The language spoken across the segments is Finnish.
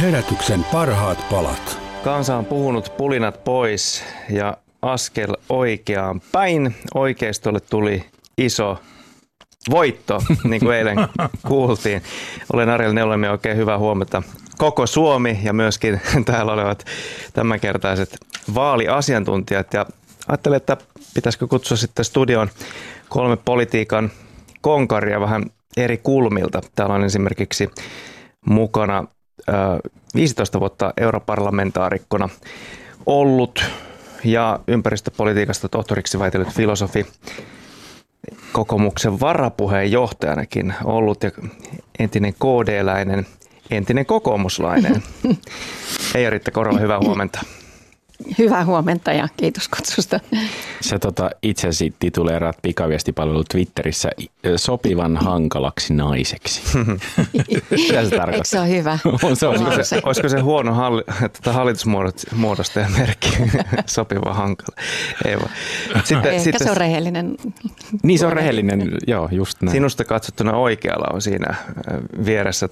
Herätyksen parhaat palat. Kansa on puhunut pulinat pois ja askel oikeaan päin. Oikeistolle tuli iso voitto, niin kuin eilen kuultiin. Olen Ariel Neulonen ja oikein hyvää huomenta koko Suomi ja myöskin täällä olevat tämänkertaiset vaaliasiantuntijat. Ja ajattelin, että pitäisikö kutsua sitten studioon 3 politiikan konkaria vähän eri kulmilta. Täällä on esimerkiksi mukana 15 vuotta europarlamentaarikkona ollut ja ympäristöpolitiikasta tohtoriksi väitellyt filosofi, kokoomuksen varapuheenjohtajanakin ollut ja entinen KD-läinen, entinen kokoomuslainen. Eija-Riitta Korhola, hyvää huomenta. Hyvää huomenta ja kiitos kutsusta. Sä itsesi tituleeraat pikaviestipalvelu Twitterissä sopivan hankalaksi naiseksi. Mitä se tarkoittaa? Eikö se ole hyvä? Olisiko se huono hallitusmuodostajan merkki? Sopiva hankala. Ei vaan. Ehkä se on rehellinen. Niin se on rehellinen, joo, just näin. Sinusta katsottuna oikealla on siinä vieressä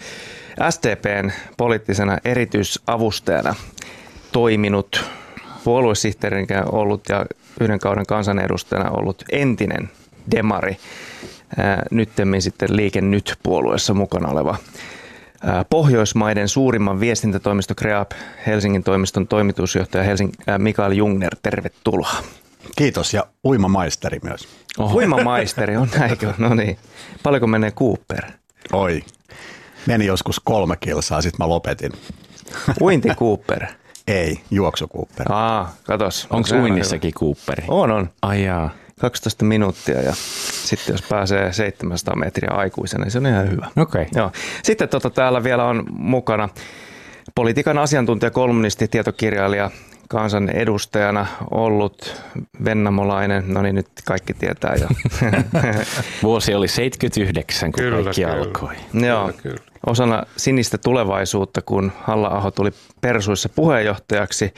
SDP:n poliittisena erityisavustajana toiminut, puoluesihteerinkään ollut ja yhden kauden kansanedustajana ollut entinen demari, nyttemmin sitten Liike Nyt-puolueessa mukana oleva Pohjoismaiden suurimman viestintätoimisto Kreab Helsingin toimiston toimitusjohtaja Mikael Jungner, tervetuloa. Kiitos ja uimamaisteri myös. Oho. Uimamaisteri, on näinkö? No niin. Paljonko menee Cooper? Oi, meni joskus 3 kilsaa, sitten mä lopetin. Uinti Cooper? Ei, juoksu Cooper. Katos. Onko uinnissakin Cooperi? On. Ai jaa. 12 minuuttia ja sitten jos pääsee 700 metriä aikuisena, niin se on ihan hyvä. Okei. Joo. Sitten täällä vielä on mukana politiikan asiantuntija, kolumnisti, tietokirjailija, kansanedustajana ollut vennamolainen, no niin nyt kaikki tietää jo. Vuosi oli 79, kun kaikki alkoi. Joo. Kyllä. Osana sinistä tulevaisuutta, kun Halla-aho tuli Persuissa puheenjohtajaksi,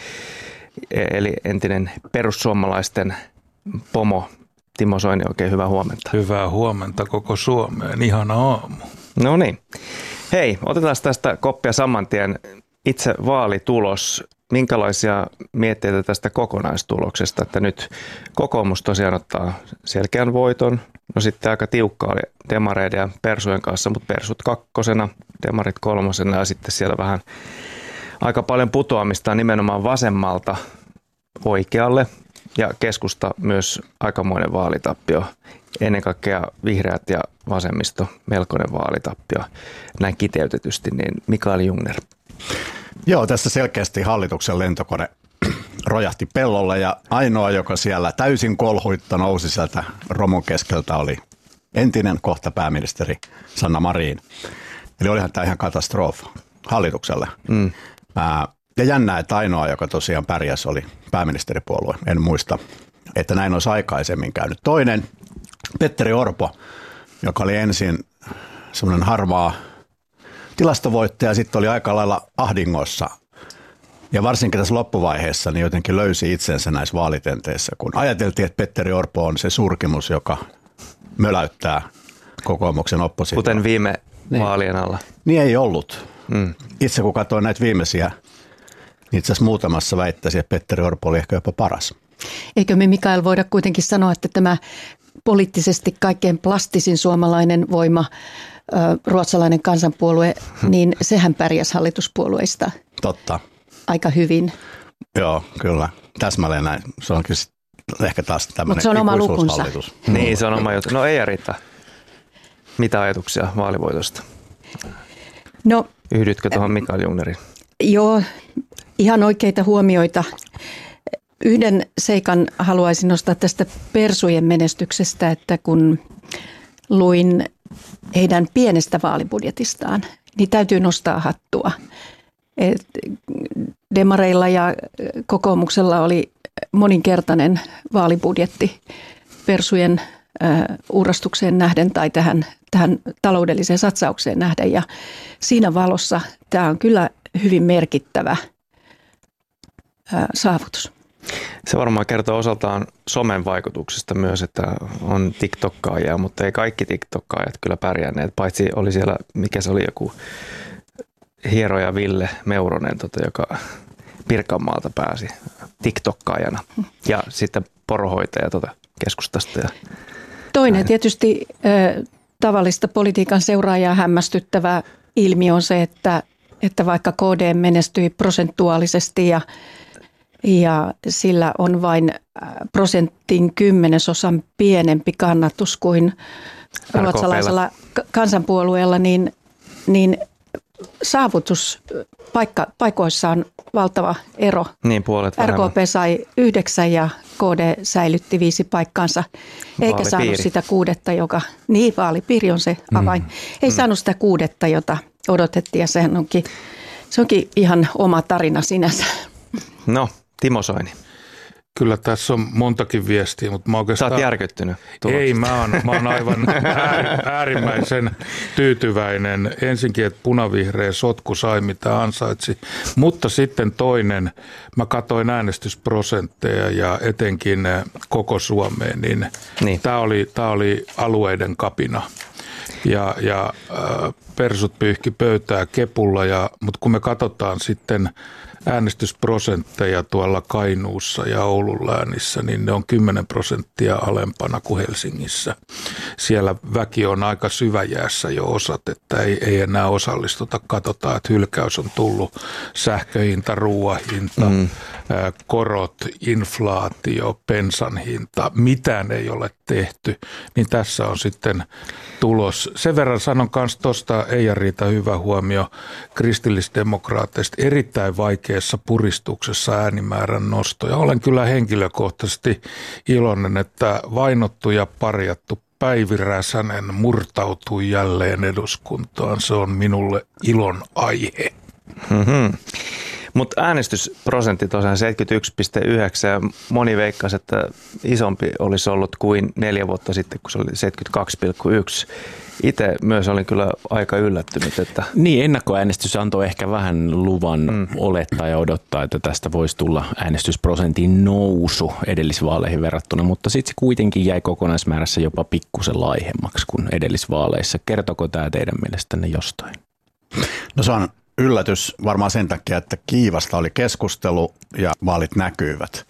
eli entinen perussuomalaisten pomo Timo Soini, oikein hyvää huomenta. Hyvää huomenta koko Suomeen, ihana aamu. No niin. Hei, otetaan tästä koppia saman tien. Itse vaalitulos. Minkälaisia mietteitä tästä kokonaistuloksesta, että nyt kokoomus tosiaan ottaa selkeän voiton. No sitten aika tiukka oli demareiden ja persujen kanssa, mutta persut 2, demarit 3 ja sitten siellä vähän aika paljon putoamista nimenomaan vasemmalta oikealle ja keskusta myös aikamoinen vaalitappio. Ennen kaikkea vihreät ja vasemmisto, melkoinen vaalitappio näin kiteytetysti, niin Mikael Jungner. Joo, tässä selkeästi hallituksen lentokone rojahti pellolle ja ainoa, joka siellä täysin kolhuitta nousi sieltä romun keskeltä, oli entinen kohta pääministeri Sanna Marin. Eli olihan tämä ihan katastrofa hallitukselle. Ja jännää, että ainoa, joka tosiaan pärjäs, oli pääministeripuolue. En muista, että näin olisi aikaisemmin käynyt. Toinen, Petteri Orpo, joka oli ensin semmoinen harmaa tilastovoittaja, sitten oli aika lailla ahdingossa. Ja varsinkin tässä loppuvaiheessa niin jotenkin löysi itsensä näissä vaalitenteissä, kun ajateltiin, että Petteri Orpo on se surkimus, joka möläyttää kokoomuksen oppositioon. Kuten viime vaalien alla. Niin ei ollut. Itse kun katsoin näitä viimeisiä, niin itse asiassa muutamassa väittäisi, että Petteri Orpo oli ehkä jopa paras. Eikö me, Mikael, voida kuitenkin sanoa, että tämä poliittisesti kaikkein plastisin suomalainen voima, ruotsalainen kansanpuolue, niin sehän pärjäsi hallituspuolueista. Totta. Aika hyvin. Joo, kyllä. Täsmälleen näin. Se on kyllä ehkä taas tämmöinen se on oma lukunsa. Niin, se on oma juttu. No Eija-Riitta, mitä ajatuksia vaalivoitosta? No, yhdytkö tuohon Mikael Jungnerin? Joo, ihan oikeita huomioita. Yhden seikan haluaisin nostaa tästä persujen menestyksestä, että kun luin heidän pienestä vaalibudjetistaan, niin täytyy nostaa hattua. Demareilla ja kokoomuksella oli moninkertainen vaalibudjetti persujen uurastukseen nähden tai tähän taloudelliseen satsaukseen nähden. Ja siinä valossa tämä on kyllä hyvin merkittävä saavutus. Se varmaan kertoo osaltaan somen vaikutuksesta myös, että on TikTokkaajia, mutta ei kaikki TikTokkaajat kyllä pärjänneet, paitsi oli siellä, mikä se oli, hieroja Ville Meuronen, joka Pirkanmaalta pääsi TikTokkaajana ja sitten porohoitaja keskustasta. Toinen tietysti tavallista politiikan seuraajaa hämmästyttävä ilmiö on se, että vaikka KD menestyi prosentuaalisesti ja sillä on vain 10% pienempi kannatus kuin ruotsalaisella kansanpuolueella, niin saavutuspaikoissa on valtava ero. Niin, puolet vähemmän. RKP sai 9 ja KD säilytti 5 paikkaansa, eikä saanut sitä 6, joka, niin vaalipiiri on se avain, ei saanut sitä 6, jota odotettiin ja se onkin ihan oma tarina sinänsä. No, Timo Soini. Kyllä tässä on montakin viestiä, mutta mä oikeastaan... Sä oot järkyttynyt tuloksesta. Ei, mä oon aivan äärimmäisen tyytyväinen. Ensinkin, että punavihreä sotku sai mitä ansaitsi, mutta sitten toinen, mä katsoin äänestysprosentteja ja etenkin koko Suomeen, niin. Tää oli alueiden kapina. Ja persut pyyhki pöytää kepulla, mutta kun me katsotaan sitten äänestysprosentteja tuolla Kainuussa ja Oulun läänissä, niin ne on 10% alempana kuin Helsingissä. Siellä väki on aika syväjäässä jo osat, että ei enää osallistuta. Katsotaan, että hylkäys on tullut, sähköhinta, ruoahinta, korot, inflaatio, bensan hinta, mitään ei ole tehty, niin tässä on sitten tulos. Sen verran sanon myös tuosta Eija-Riita hyvä huomio kristillisdemokraateista erittäin vaikeassa puristuksessa äänimäärän nosto. Ja olen kyllä henkilökohtaisesti iloinen, että vainottu ja parjattu Päivi Räsänen murtautui jälleen eduskuntaan. Se on minulle ilon aihe. Mm-hmm. Mutta äänestysprosentti tosiaan 71,9. Moni veikkasi, että isompi olisi ollut kuin 4 vuotta sitten, kun se oli 72,1. Itse myös olin kyllä aika yllättynyt. Että... Niin, ennakkoäänestys antoi ehkä vähän luvan olettaa ja odottaa, että tästä voisi tulla äänestysprosentin nousu edellisvaaleihin verrattuna, mutta sitten se kuitenkin jäi kokonaismäärässä jopa pikkusen laihemmaksi kuin edellisvaaleissa. Kertoko tämä teidän mielestänne jostain? No se on yllätys varmaan sen takia, että kiivasta oli keskustelu ja vaalit näkyivät.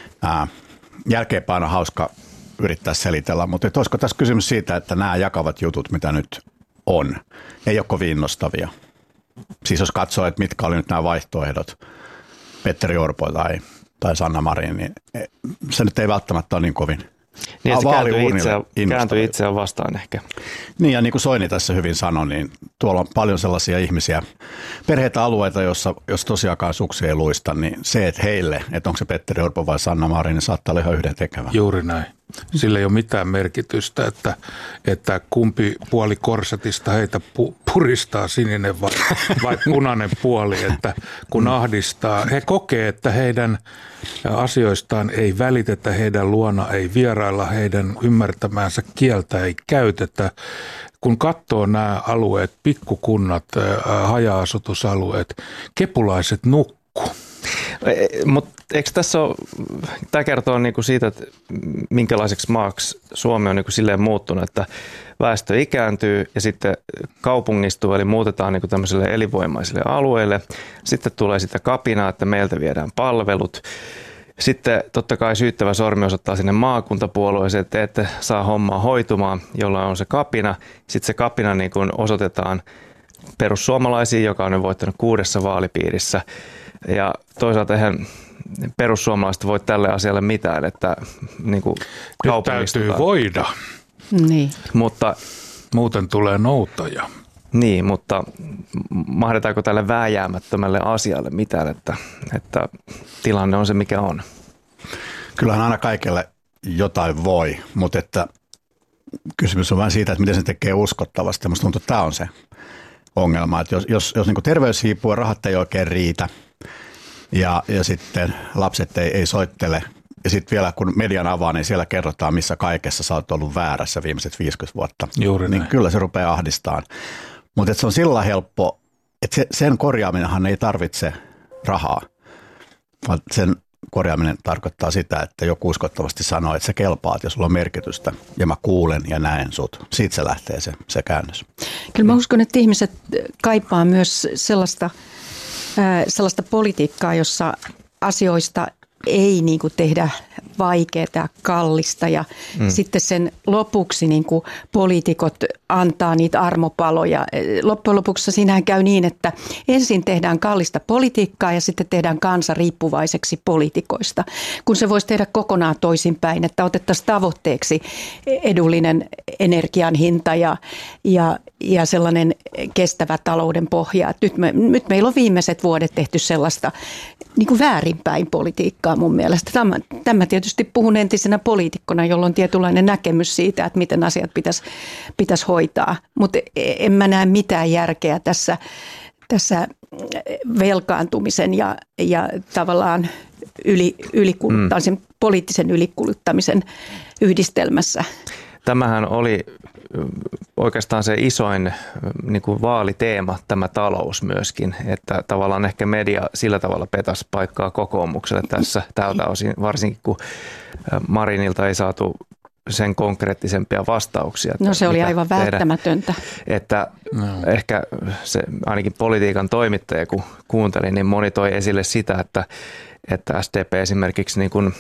Jälkeenpäin on hauska yrittää selitellä, mutta olisiko tässä kysymys siitä, että nämä jakavat jutut, mitä nyt on, ei ole kovin innostavia. Siis jos katsoo, että mitkä oli nyt nämä vaihtoehdot, Petteri Orpo tai Sanna Marin, niin se nyt ei välttämättä ole niin kovin. Niin, se kääntyi itseään vastaan ehkä. Niin, ja niin kuin Soini tässä hyvin sanoi, niin tuolla on paljon sellaisia ihmisiä, perheitä, alueita, jos tosiaankaan suksi ei luista, niin se, että heille, että onko se Petteri Orpo vai Sanna Marin, niin saattaa olla ihan yhdentekevä. Juuri näin. Sillä ei ole mitään merkitystä, että kumpi puoli korsetista heitä puristaa, sininen vai punainen puoli, että kun ahdistaa. He kokee, että heidän asioistaan ei välitetä, heidän luona ei vierailla, heidän ymmärtämäänsä kieltä ei käytetä. Kun katsoo nämä alueet, pikkukunnat, haja-asutusalueet, kepulaiset nukkuu. Mutta eikö tässä ole, tämä kertoo niinku siitä, että minkälaiseksi maaksi Suomi on niinku silleen muuttunut, että väestö ikääntyy ja sitten kaupungistuu, eli muutetaan niinku tämmöiselle elinvoimaisille alueille. Sitten tulee sitä kapinaa, että meiltä viedään palvelut. Sitten totta kai syyttävä sormi osoittaa sinne maakuntapuolueeseen, että te ette saa hommaa hoitumaan, jolla on se kapina. Sitten se kapina niin kuin osoitetaan perussuomalaisiin, joka on voittanut 6 vaalipiirissä. Ja toisaalta eihän perussuomalaiset voi tälle asialle mitään, että niin kuin täytyy voida. Niin. Mutta, muuten tulee noutaja. Niin, mutta mahdetaanko tälle vääjäämättömälle asialle mitään, että tilanne on se mikä on? Kyllähän aina kaikille jotain voi, mutta että kysymys on vain siitä, että miten se tekee uskottavasti. Minusta tuntuu, että tämä on se ongelma, että jos niin kuin terveys hiipuu ja rahat ei oikein riitä ja sitten lapset ei soittele ja sitten vielä kun median avaa, niin siellä kerrotaan, missä kaikessa sä oot ollut väärässä viimeiset 50 vuotta. Juuri niin näin. Kyllä se rupeaa ahdistamaan. Mutta se on sillä helppo, että sen korjaaminenhan ei tarvitse rahaa, vaan sen korjaaminen tarkoittaa sitä, että joku uskottavasti sanoo, että sä kelpaat ja sulla on merkitystä ja mä kuulen ja näen sut. Siitä se lähtee se käännös. Kyllä mä uskon, että ihmiset kaipaa myös sellaista politiikkaa, jossa asioista ei niin kuin tehdä vaikeaa, kallista ja sitten sen lopuksi niin kuin poliitikot antaa niitä armopaloja. Loppujen lopuksi siinähän käy niin, että ensin tehdään kallista politiikkaa ja sitten tehdään kansa riippuvaiseksi poliitikoista, kun se voisi tehdä kokonaan toisinpäin, että otettaisiin tavoitteeksi edullinen energian hinta ja sellainen kestävä talouden pohja. Nyt meillä on viimeiset vuodet tehty sellaista niin kuin väärinpäin politiikkaa mun mielestä. Tämä tietysti puhun entisenä poliitikkona, jolla on tietynlainen näkemys siitä, että miten asiat pitäisi hoitaa. Mutta en mä näe mitään järkeä tässä velkaantumisen ja tavallaan ylikuluttamisen, poliittisen ylikuluttamisen yhdistelmässä. Tämähän oli oikeastaan se isoin niin kuin vaaliteema, tämä talous myöskin, että tavallaan ehkä media sillä tavalla petasi paikkaa kokoomukselle tässä tältä osin, varsinkin kun Marinilta ei saatu sen konkreettisempia vastauksia. No se oli aivan välttämätöntä. Että ehkä se ainakin politiikan toimittaja, kun kuuntelin, niin moni toi esille sitä, että SDP esimerkiksi niin kuin,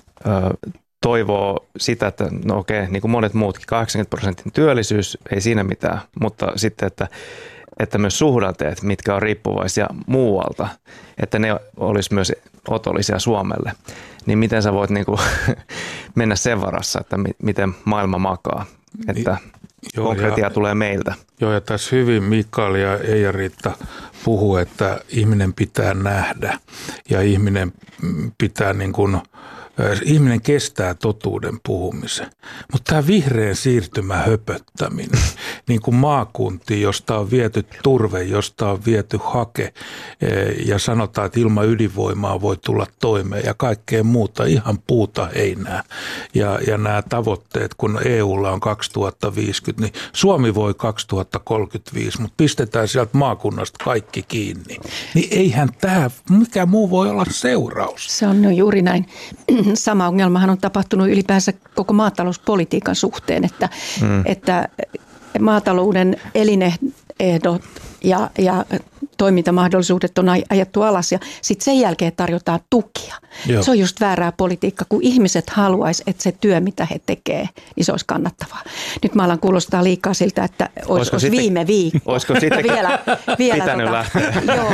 toivoo sitä, että no okei, niin kuin monet muutkin, 80% työllisyys, ei siinä mitään, mutta sitten, että myös suhdanteet, mitkä on riippuvaisia muualta, että ne olisi myös otollisia Suomelle. Niin miten sä voit niin kuin mennä sen varassa, että miten maailma makaa, että konkreettia tulee meiltä. Joo, ja tässä hyvin Mikael ja Eija-Riitta puhuu, että ihminen pitää nähdä ja ihminen pitää niin kuin ihminen kestää totuuden puhumisen, mutta tämä vihreän siirtymä höpöttäminen, niin kuin maakuntiin, josta on viety turve, josta on viety hake ja sanotaan, että ilman ydinvoimaa voi tulla toimeen ja kaikkea muuta, ihan puuta heinää. Ja nämä tavoitteet, kun EUlla on 2050, niin Suomi voi 2035, mutta pistetään sieltä maakunnasta kaikki kiinni. Niin eihän tämä, mikä muu voi olla seuraus. Se on juuri näin. Sama ongelmahan on tapahtunut ylipäänsä koko maatalouspolitiikan suhteen, että maatalouden elinehdot ja toimintamahdollisuudet on ajettu alas ja sitten sen jälkeen tarjotaan tukia. Joo. Se on just väärää politiikkaa, kun ihmiset haluaisi, että se työ, mitä he tekee, niin se olisi kannattavaa. Nyt mä alan kuulostaa liikaa siltä, että olisi viime viikko. Olisiko sitten vielä pitänyt lähteä? Joo.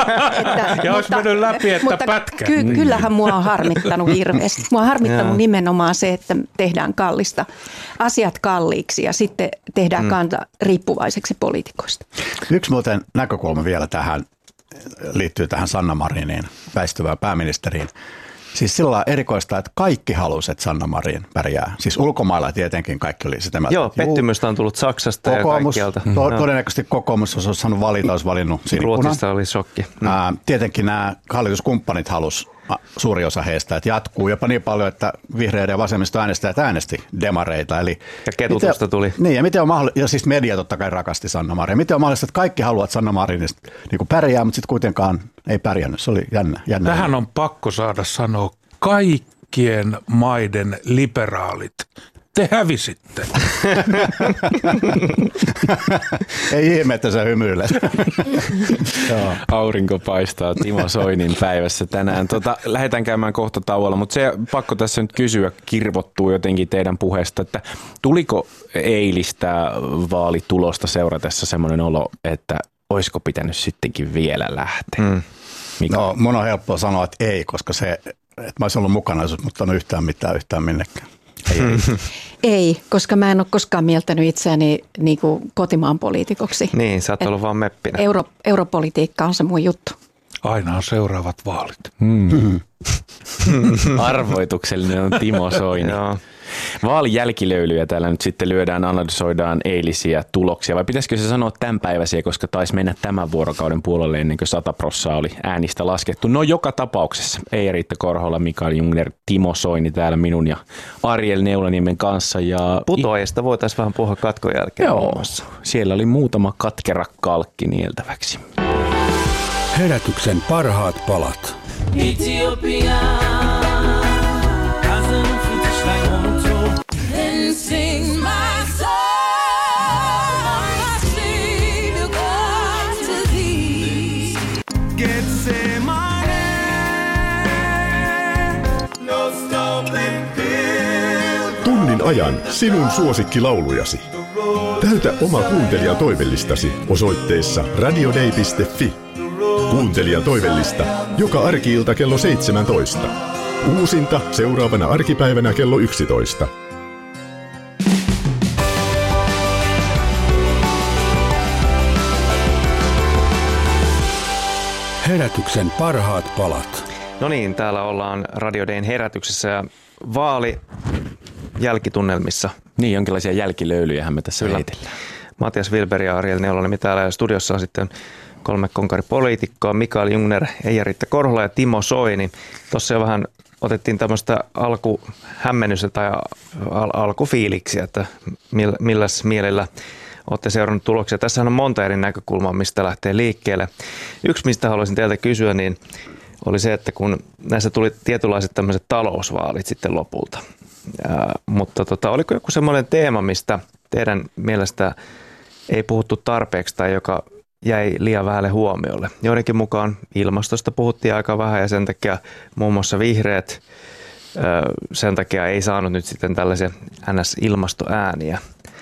Ja olisi mennyt läpi, että pätkä. Kyllähän mua on harmittanut hirveästi. Mua on harmittanut nimenomaan se, että tehdään kallista asiat kalliiksi ja sitten tehdään kantaa riippuvaiseksi poliitikoista. Yksi muuten näkökulma vielä tähän liittyy tähän Sanna Mariniin, väistyvään pääministeriin. Siis sillä lailla erikoista, että kaikki halusivat, että Sanna Marin pärjää. Siis ulkomailla tietenkin kaikki oli sitä mieltä. Joo, pettymystä on tullut Saksasta ja kaikkialta. Todennäköisesti kokoomus olisi saanut valita, olisi valinnut sinipunan. Ruotsista oli shokki. Tietenkin nämä hallituskumppanit halusivat, suuri osa heistä, että jatkuu jopa niin paljon, että vihreiden ja vasemmisto äänestäjät äänesti demareita. Eli ja ketutusta tuli. Niin, ja miten on mahdollista, ja siis media totta kai rakasti Sanna Marin. Miten on mahdollista, että kaikki haluavat Sanna Marinista niin pärjää, mutta sitten kuitenkaan ei pärjännyt. Se oli jännä. Tähän on pakko saada sanoa kaikkien maiden liberaalit. Te hävisitte. Ei ihme, että sä hymyilet. Aurinko paistaa Timo Soinin päivässä tänään. Lähdetään käymään kohta tauolla, mutta se pakko tässä nyt kysyä, kirvottuu jotenkin teidän puheesta, että tuliko eilistä vaalitulosta seuratessa semmoinen olo, että olisiko pitänyt sittenkin vielä lähteä? No, mun on helppoa sanoa, että ei, koska se, että mä olisin ollut mukana, jos mutta yhtään mitään yhtään minnekään. Ei, koska mä en ole koskaan mieltänyt itseäni niin kuin kotimaan poliitikoksi. Niin, sä oot ollut vaan meppinä. Europolitiikka on se mun juttu. Aina on seuraavat vaalit. Arvoituksellinen on Timo Soini. Vaalin jälkilöylyjä täällä nyt sitten analysoidaan eilisiä tuloksia, vai pitäisikö se sanoa tämänpäiväisiä, koska taisi mennä tämän vuorokauden puolelle ennen kuin 100% oli äänistä laskettu. No joka tapauksessa Eija-Riitta Korhola, Mikael Jungner, Timo Soini täällä minun ja Ariel Neulaniemen kanssa. Ja putoajista voitaisiin vähän puhua katkon jälkeen. Joo, siellä oli muutama katkera kalkki nieltäväksi. Herätyksen parhaat palat. Ethiopia. Then sing my song, my Savior God to thee. Getsemane, no stumbling hill. Tunnin ajan sinun suosikkilaulujasi. Täytä oma kuuntelijatoivellistasi osoitteessa radiodei.fi. Kuuntelijatoivellista joka arki-ilta kello 17. Uusinta seuraavana arkipäivänä kello 11. Herätyksen parhaat palat. No niin, täällä ollaan Radio Dayn herätyksessä ja jälkitunnelmissa. Niin, jonkinlaisia jälkilöylyjähän me tässä heitellään. Matias Wilberg ja Ariel Neulonimi täällä ja studiossa on sitten 3 konkaripoliitikkoa, Mikael Jungner, Eija-Riitta Korhola ja Timo Soini. Tuossa jo vähän otettiin tämmöistä alkuhämmennystä tai alkufiiliksiä, että milläs mielellä olette seurannut tuloksia. Tässä on monta eri näkökulmaa, mistä lähtee liikkeelle. Yksi, mistä haluaisin teiltä kysyä, niin oli se, että kun näissä tuli tietynlaiset tämmöiset talousvaalit sitten lopulta. Mutta oliko joku semmoinen teema, mistä teidän mielestä ei puhuttu tarpeeksi tai joka jäi liian vähälle huomiolle? Joidenkin mukaan ilmastosta puhuttiin aika vähän ja sen takia muun muassa vihreät sen takia ei saanut nyt sitten tällaisia NS-ilmastoääniä.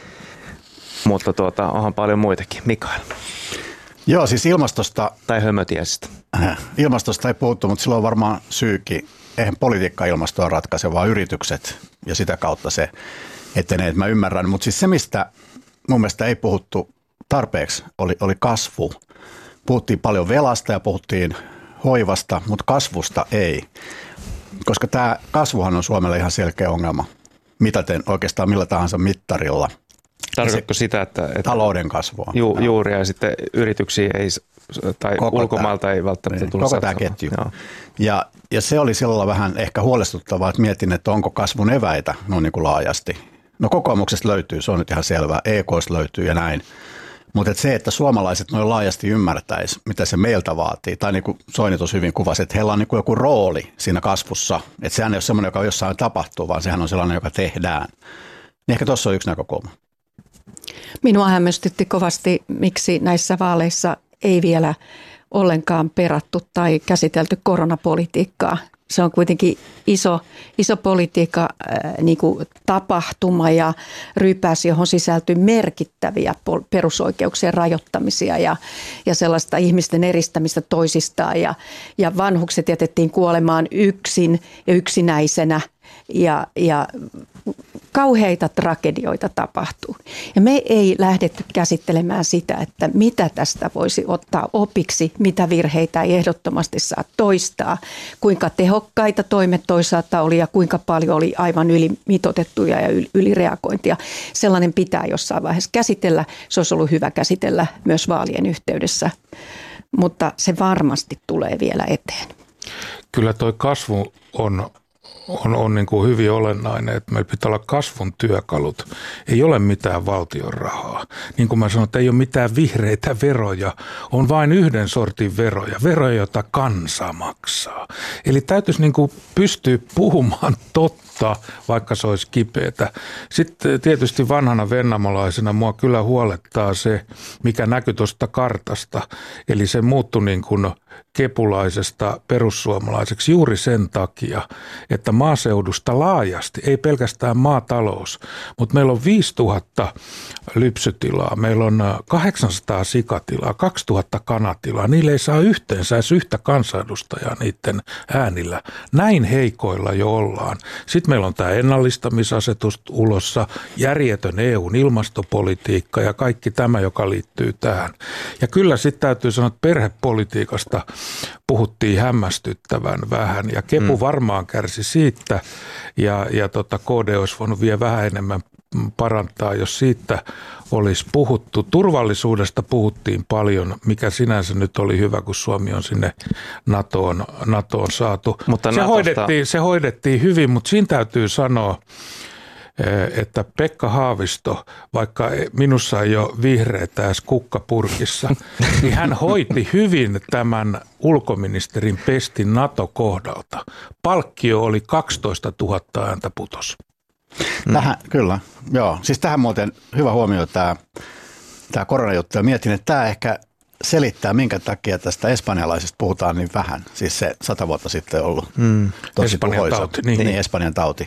Mutta onhan paljon muitakin. Mikael. Joo, siis ilmastosta. Tai hömötiesistä. Ilmastosta ei puhuttu, mutta silloin on varmaan syykin. Eihän politiikka ilmastoa ratkaise, vaan yritykset ja sitä kautta se etenee, että mä ymmärrän. Mutta siis se, mistä mun mielestä ei puhuttu tarpeeksi, oli kasvu. Puhuttiin paljon velasta ja puhuttiin hoivasta, mutta kasvusta ei. Koska tämä kasvuhan on Suomelle ihan selkeä ongelma. Mitaten oikeastaan millä tahansa mittarilla. Tarkoitatko sitä, että talouden kasvua. Juuri ja sitten yrityksiä ei, tai ulkomailta ei välttämättä tule koko tämä ketju. Ja se oli silloin vähän ehkä huolestuttavaa, että mietin, että onko kasvun eväitä noin niin kuin laajasti. No kokoomuksesta löytyy, se on nyt ihan selvää. EK:sta löytyy ja näin. Mutta se, että suomalaiset noin laajasti ymmärtäisi, mitä se meiltä vaatii, tai niin kuin Soini tuossa hyvin kuvasi, että heillä on niin kuin joku rooli siinä kasvussa. Että sehän ei ole sellainen, joka jossain tapahtuu, vaan sehän on sellainen, joka tehdään. Niin ehkä tuossa on yksi näkökulma. Minua hämmästytti kovasti, miksi näissä vaaleissa ei vielä ollenkaan perattu tai käsitelty koronapolitiikkaa. Se on kuitenkin iso politiikka niin kuin tapahtuma ja rypäs, johon sisältyy merkittäviä perusoikeuksien rajoittamisia ja sellaista ihmisten eristämistä toisistaan. Ja vanhukset jätettiin kuolemaan yksin ja yksinäisenä ja kauheita tragedioita tapahtuu. Ja me ei lähdetty käsittelemään sitä, että mitä tästä voisi ottaa opiksi, mitä virheitä ei ehdottomasti saa toistaa, kuinka tehokkaita toimet toisaalta oli ja kuinka paljon oli aivan ylimitoitettuja ja ylireagointia. Sellainen pitää jossain vaiheessa käsitellä. Se olisi ollut hyvä käsitellä myös vaalien yhteydessä, mutta se varmasti tulee vielä eteen. Kyllä toi kasvu on niin kuin hyvin olennainen, että meillä pitää olla kasvun työkalut. Ei ole mitään valtion rahaa. Niin kuin mä sanoin, että ei ole mitään vihreitä veroja, on vain yhden sortin veroja, jota kansa maksaa. Eli täytyisi niin kuin pystyä puhumaan totta, vaikka se olisi kipeätä. Sitten tietysti vanhana vennamolaisena mua kyllä huolettaa se, mikä näkyy tuosta kartasta. Eli se muuttui niin kuin kepulaisesta perussuomalaiseksi juuri sen takia, että maaseudusta laajasti, ei pelkästään maatalous, mutta meillä on 5000 lypsytilaa, meillä on 800 sikatilaa, 2000 kanatilaa, niille ei saa yhteensä edes yhtä kansanedustajaa niiden äänillä. Näin heikoilla jo ollaan. Sitten meillä on tämä ennallistamisasetus ulossa, järjetön EUn ilmastopolitiikka ja kaikki tämä, joka liittyy tähän. Ja kyllä sitten täytyy sanoa, että perhepolitiikasta puhuttiin hämmästyttävän vähän ja Kepu varmaan kärsi siitä ja KD olisi voinut vielä vähän enemmän parantaa, jos siitä olisi puhuttu. Turvallisuudesta puhuttiin paljon, mikä sinänsä nyt oli hyvä, kun Suomi on sinne NATOon saatu. Mutta se hoidettiin hyvin, mutta siinä täytyy sanoa, että Pekka Haavisto, vaikka minussa ei ole vihreätä edes kukkapurkissa, niin hän hoiti hyvin tämän ulkoministerin pestin NATO-kohdalta. Palkkio oli 12 000 ääntä putos. Tähän, kyllä, joo. Siis tähän muuten hyvä huomio tämä koronajuttu. Ja mietin, että tämä ehkä selittää, minkä takia tästä espanjalaisesta puhutaan niin vähän. Siis se 100 vuotta sitten ollut tosi Espanjan tuhoisa. tauti, niin. Espanjan tauti.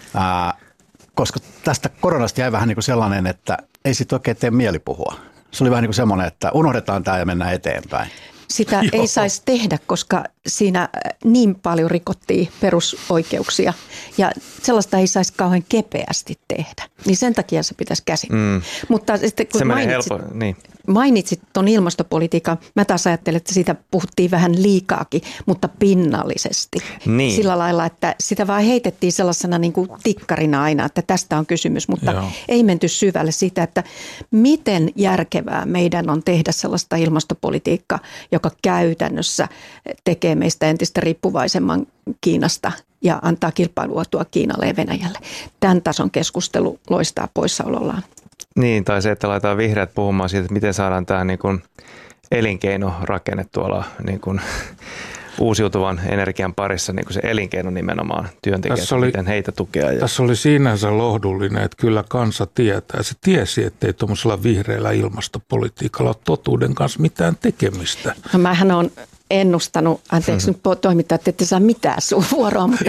Koska tästä koronasta jäi vähän niin kuin sellainen, että ei sit oikein tee mieli puhua. Se oli vähän niin kuin semmoinen, että unohdetaan tämä ja mennään eteenpäin. Sitä ei saisi tehdä, koska siinä niin paljon rikottiin perusoikeuksia ja sellaista ei saisi kauhean kepeästi tehdä. Niin sen takia se pitäisi käsitellä. Mutta sitten kun mainitsit tuon ilmastopolitiikan, mä taas ajattelin, että siitä puhuttiin vähän liikaakin, mutta pinnallisesti. Niin. Sillä lailla, että sitä vaan heitettiin sellaisena niin kuin tikkarina aina, että tästä on kysymys, mutta ei menty syvälle siitä, että miten järkevää meidän on tehdä sellaista ilmastopolitiikkaa, joka käytännössä tekee meistä entistä riippuvaisemman Kiinasta ja antaa kilpailuetua Kiinalle ja Venäjälle. Tämän tason keskustelu loistaa poissaolollaan. Niin, tai se, että laitetaan vihreät puhumaan siitä, että miten saadaan tämä niin kuin elinkeinorakenne tuolla niin kuin uusiutuvan energian parissa, niin kuin se elinkeino nimenomaan työntekijät, miten heitä tukea. Tässä oli sinänsä lohdullinen, että kyllä kansa tietää. Se tiesi, ettei tuollaisella vihreällä ilmastopolitiikalla ole totuuden kanssa mitään tekemistä. No, mähän on ennustanut, anteeksi nyt toimittajat, että ette saa mitään vuoroa, mutta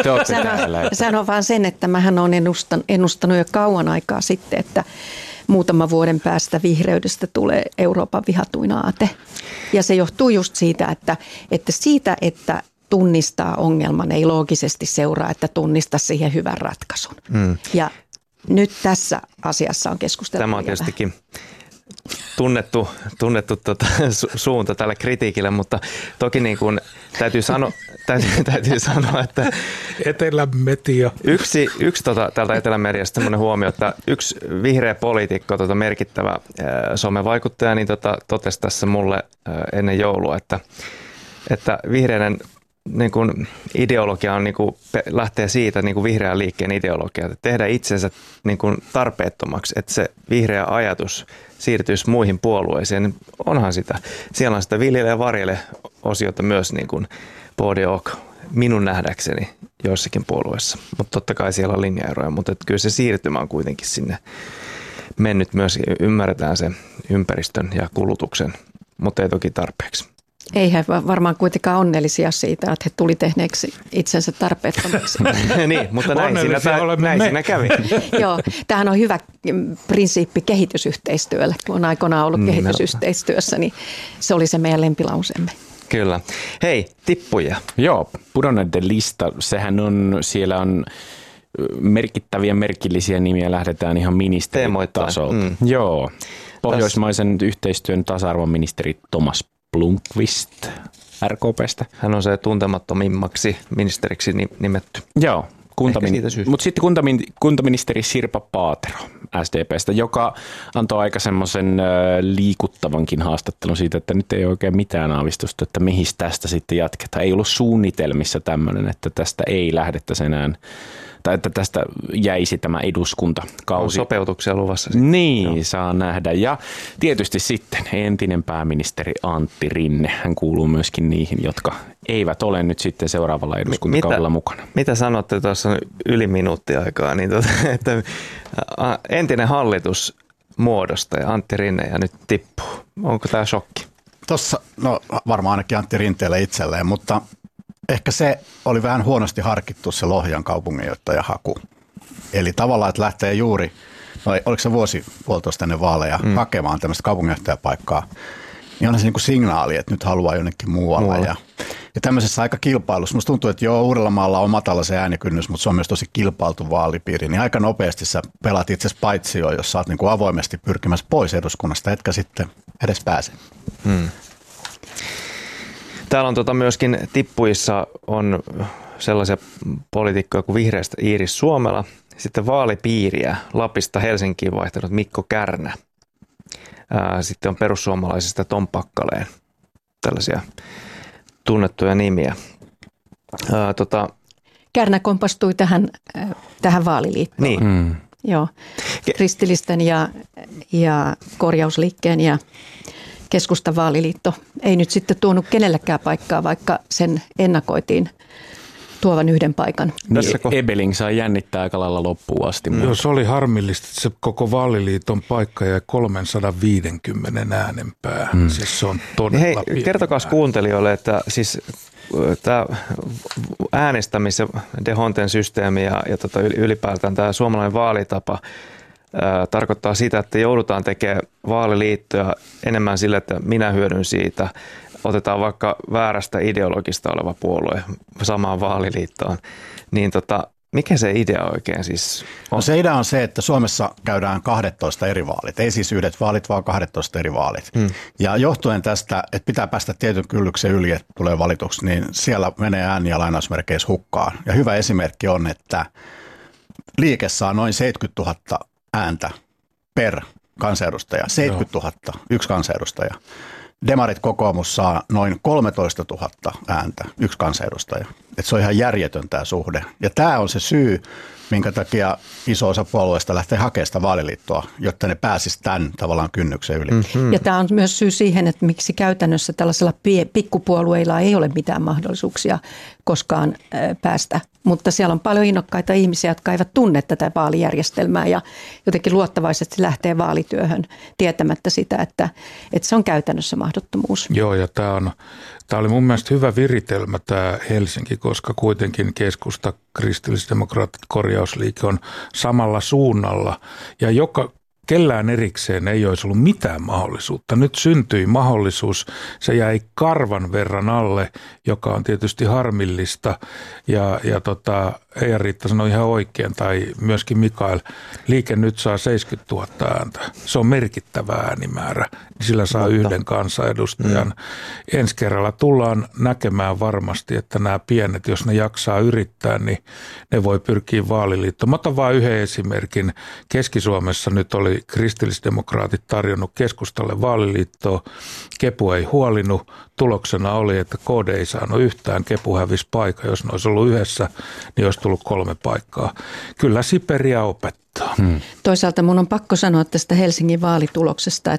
sanon vaan sen, että mähän olen ennustanut jo kauan aikaa sitten, että muutaman vuoden päästä vihreydestä tulee Euroopan vihatuin aate. Ja se johtuu just siitä, että tunnistaa ongelman ei loogisesti seuraa, että tunnistaa siihen hyvän ratkaisun. Ja nyt tässä asiassa on keskusteltu. Tämä on tietystikin tunnettu suunta tällä kritiikille, mutta toki niin kuin täytyy sanoa, että Etelämedia. Yksi tältä Etelämediasta semmoinen huomio, että yksi vihreä poliitikko, merkittävä somevaikuttaja, niin totesi tässä mulle ennen joulua, että vihreiden niin kuin ideologia on, niin kuin, lähtee siitä niin kuin vihreän liikkeen ideologia, että tehdä itsensä niin kuin tarpeettomaksi, että se vihreä ajatus siirtyisi muihin puolueisiin, niin onhan sitä. Siellä on sitä viljele ja varjele osiota myös niin kuin PODEOK minun nähdäkseni joissakin puolueissa, mutta totta kai siellä on linjaeroja, mutta kyllä se siirtymä on kuitenkin sinne mennyt myös, ymmärretään se ympäristön ja kulutuksen, mutta ei toki tarpeeksi. Ei he varmaan kuitenkaan onnellisia siitä, että he tuli tehneeksi itsensä tarpeettomiksi. Niin, mutta näin siinä kävi. Joo, tämähän on hyvä prinsiippi kehitysyhteistyölle. Kun on aikoinaan ollut kehitysyhteistyössä, niin se oli se meidän lempilauseemme. Kyllä. Hei, tippuja. Joo, pudonneiden lista, siellä on merkittäviä, merkillisiä nimiä, lähdetään ihan ministeritasolta. Joo, pohjoismaisen yhteistyön tasa-arvon ministeri Thomas Blomqvist RKP:stä. Hän on se tuntemattomimmaksi ministeriksi nimetty. Joo, mutta sitten kuntaministeri Sirpa Paatero SDP:stä, joka antoi aika semmoisen liikuttavankin haastattelun siitä, että nyt ei oikein mitään aavistusta, että mihin tästä sitten jatketaan. Ei ollut suunnitelmissa tämmöinen, että tästä ei lähdettäisi enää, tai että tästä jäisi tämä eduskuntakausi. On sopeutuksia luvassa. Sitten. Niin, saa nähdä. Ja tietysti sitten entinen pääministeri Antti Rinne. Hän kuuluu myöskin niihin, jotka eived ole nyt sitten seuraavalla eduskuntakaudella mukana. Mitä sanotte tuossa yli minuuttiaikaa, niin että entinen hallitusmuodostaja Antti Rinne ja nyt tippuu. Onko tämä shokki? Tuossa, no varmaan ainakin Antti Rinteelle itselleen, mutta ehkä se oli vähän huonosti harkittu se Lohjan kaupunginjohtajan haku. Eli tavallaan, että lähtee juuri, oliko se puolitoista ennen vaaleja, hakemaan tämmöistä kaupunginjohtajapaikkaa, niin onhan se niin kuin signaali, että nyt haluaa jonnekin muualle. Ja tämmöisessä aika kilpailussa, musta tuntuu, että Uudellamaalla on matala se äänikynnys, mutta se on myös tosi kilpailtu vaalipiiri, niin aika nopeasti sä pelaat itse asiassa paitsioon, jos sä oot niin kuin avoimesti pyrkimässä pois eduskunnasta, etkä sitten edes pääse. Täällä on myöskin tippuissa on sellaisia poliitikkoja kuin vihreästä Iiris Suomela, sitten vaalipiiriä Lapista Helsinkiin vaihtanut Mikko Kärnä, sitten on perussuomalaisista Tom Pakkaleen, tällaisia tunnettuja nimiä. Kärnä kompastui tähän vaaliliittoon. Niin. Joo, kristillisten ja korjausliikkeen ja keskustan vaaliliitto ei nyt sitten tuonut kenellekään paikkaa, vaikka sen ennakoitiin tuovan yhden paikan. Ebeling sai jännittää aika lailla loppuun asti. Joo, se oli harmillista, että se koko vaaliliiton paikka jäi 350 äänen päähän. Siis se on todella pieni. Kertokaa kuuntelijoille, että siis tämä äänestämis- ja Dhondten systeemi ja ylipäätään tämä suomalainen vaalitapa tarkoittaa sitä, että joudutaan tekemään vaaliliittoja enemmän sille, että minä hyödyn siitä. Otetaan vaikka väärästä ideologista oleva puolue samaan vaaliliittoon. Niin mikä se idea oikein siis on? No se idea on se, että Suomessa käydään 12 eri vaalit. Ei siis yhdet vaalit, vaan 12 eri vaalit. Ja johtuen tästä, että pitää päästä tietyn kyllyksen yli, että tulee valituksi, niin siellä menee ääniä lainausmerkeissä hukkaan. Ja hyvä esimerkki on, että liike saa noin 70 000 ääntä per kansanedustaja. 70 000, yksi kansanedustaja. Demarit kokoomus saa noin 13 000 ääntä, yksi kansanedustaja. Että se on ihan järjetön tämä suhde. Ja tämä on se syy, minkä takia iso osa puolueesta lähtee hakemaan sitä vaaliliittoa, jotta ne pääsisivät tämän tavallaan kynnyksen yli. Ja tämä on myös syy siihen, että miksi käytännössä tällaisilla pikkupuolueilla ei ole mitään mahdollisuuksia koskaan päästä. Mutta siellä on paljon innokkaita ihmisiä, jotka eivät tunne tätä vaalijärjestelmää ja jotenkin luottavaisesti lähtee vaalityöhön tietämättä sitä, että se on käytännössä mahdottomuus. Joo, ja tämä oli mun mielestä hyvä viritelmä tämä Helsinki, koska kuitenkin keskusta, kristillisdemokraatit, korjausliike on samalla suunnalla ja kellään erikseen ei olisi ollut mitään mahdollisuutta. Nyt syntyi mahdollisuus, se jäi karvan verran alle, joka on tietysti harmillista ja Eija-Riitta sanoi ihan oikein, tai myöskin Mikael, liike nyt saa 70 000 ääntä. Se on merkittävä äänimäärä, sillä saa yhden kansanedustajan. Ensi kerralla tullaan näkemään varmasti, että nämä pienet, jos ne jaksaa yrittää, niin ne voi pyrkiä vaaliliittoon. Mä otan vain yhden esimerkin. Keski-Suomessa nyt oli kristillisdemokraatit tarjonnut keskustalle vaaliliittoa. Kepu ei huolinut. Tuloksena oli, että KD ei saanut yhtään. Kepu hävisi paikan. Jos ne olisi ollut yhdessä, niin olisi tullut 3 paikkaa. Kyllä Siperia opettaa. Toisaalta mun on pakko sanoa tästä Helsingin vaalituloksesta,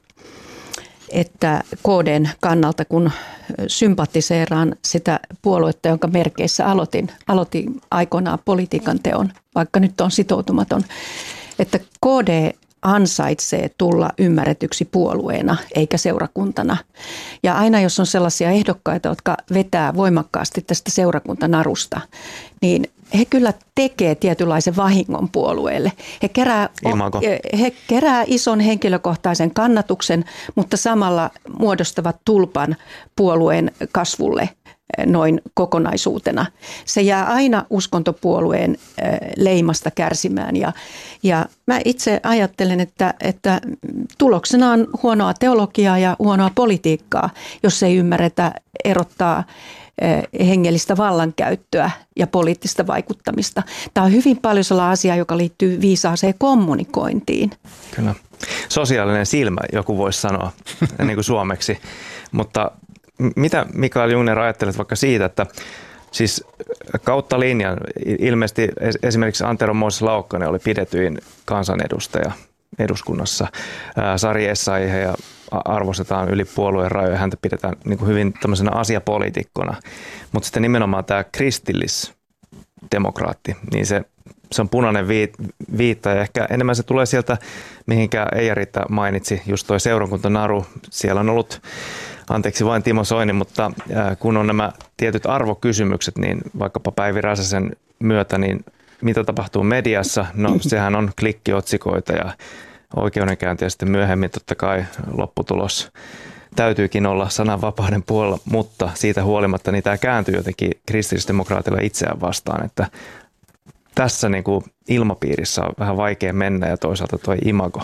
että KD:n kannalta, kun sympatiseeraan sitä puoluetta, jonka merkeissä aloitin aikoinaan politiikan teon, vaikka nyt on sitoutumaton, että KD ansaitsee tulla ymmärretyksi puolueena eikä seurakuntana. Ja aina jos on sellaisia ehdokkaita, jotka vetää voimakkaasti tästä seurakuntanarusta, niin he kyllä tekee tietynlaisen vahingon puolueelle. He kerää ison henkilökohtaisen kannatuksen, mutta samalla muodostavat tulpan puolueen kasvulle noin kokonaisuutena. Se jää aina uskontopuolueen leimasta kärsimään ja mä itse ajattelen, että tuloksena on huonoa teologiaa ja huonoa politiikkaa, jos ei ymmärretä erottaa hengellistä vallankäyttöä ja poliittista vaikuttamista. Tämä on hyvin paljon sellainen asia, joka liittyy viisaaseen kommunikointiin. Kyllä. Sosiaalinen silmä, joku voisi sanoa niin kuin suomeksi. Mutta mitä Mikael Jungner ajattelet vaikka siitä, että siis kautta linjan ilmeisesti esimerkiksi Antero Mooses Laukkanen oli pidetyin kansanedustaja eduskunnassa. Sari Essayah arvostetaan yli puolueen rajoja, häntä pidetään niin kuin hyvin tämmöisenä asiapoliitikkona. Mutta sitten nimenomaan tämä kristillisdemokraatti, niin se on punainen viitta ja ehkä enemmän se tulee sieltä, mihinkä Eija-Riitta mainitsi, just toi seurakuntanaru. Siellä on ollut, anteeksi vain Timo Soini, mutta kun on nämä tietyt arvokysymykset, niin vaikkapa Päivi Räsäsen myötä, niin mitä tapahtuu mediassa? No sehän on klikkiotsikoita ja oikeudenkäyntiä sitten myöhemmin totta kai lopputulos täytyykin olla sananvapauden puolella, mutta siitä huolimatta niin tämä kääntyy jotenkin kristillisdemokraatilla itseään vastaan, että tässä niin kuin ilmapiirissä on vähän vaikea mennä ja toisaalta tuo imago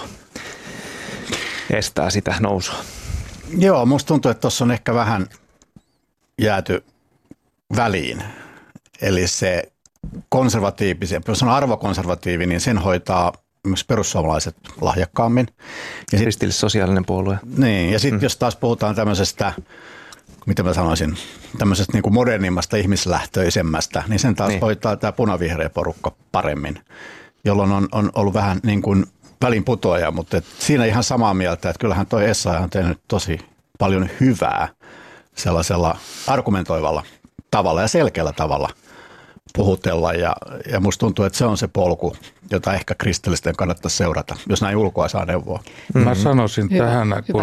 estää sitä nousua. Joo, musta tuntuu, että tuossa on ehkä vähän jääty väliin. Eli se konservatiivisen, jos on arvokonservatiivi, niin sen hoitaa myös perussuomalaiset lahjakkaammin. Ja kristillis-sosiaalinen puolue. Niin, ja sitten jos taas puhutaan tämmöisestä miten mä sanoisin, tämmöisestä niin kuin modernimmasta ihmislähtöisemmästä, niin sen taas hoitaa tämä punavihreä porukka paremmin, jolloin on ollut vähän niin kuin välinputoaja, mutta siinä ihan samaa mieltä, että kyllähän toi Essayah on tehnyt tosi paljon hyvää sellaisella argumentoivalla tavalla ja selkeällä tavalla puhutella ja musta tuntuu, että se on se polku, jota ehkä kristillisten kannattaisi seurata, jos näin ulkoa saa neuvoa. Mä sanoisin tähän, kun